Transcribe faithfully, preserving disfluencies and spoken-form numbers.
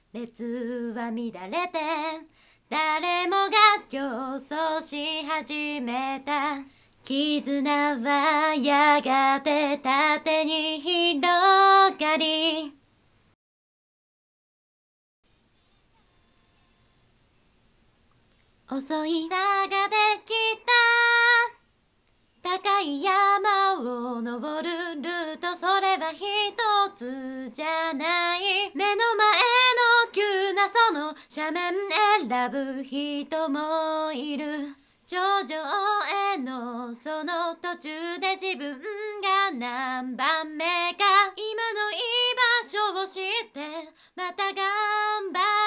列は乱れて誰もが競争し始めた。絆はやがて縦に広がり、遅い差ができた。高い山を登るルート、それは一つじゃない。目の前の急なその斜面選ぶ人もいる。頂上へのその途中で自分が何番目か、今の居場所を知ってまた頑張る。